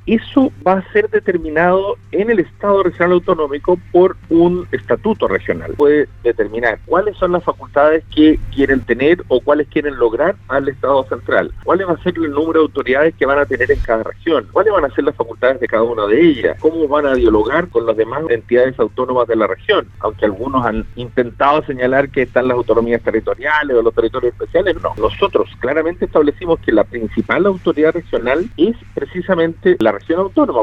eso va a ser determinado en el Estado regional autonómico por un estatuto regional. Puede determinar cuáles son las facultades que quieren tener o cuáles quieren lograr al Estado central, cuáles va a ser el número de autoridades que van a tener en cada región, cuáles van a ser las facultades de cada una de ellas, cómo van a dialogar con las demás entidades autónomas de la región, aunque algunos han intentado señalar que están las autonomías territoriales o los territorios especiales. No, nosotros claramente establecimos que la principal autoridad regional es precisamente la región autónoma.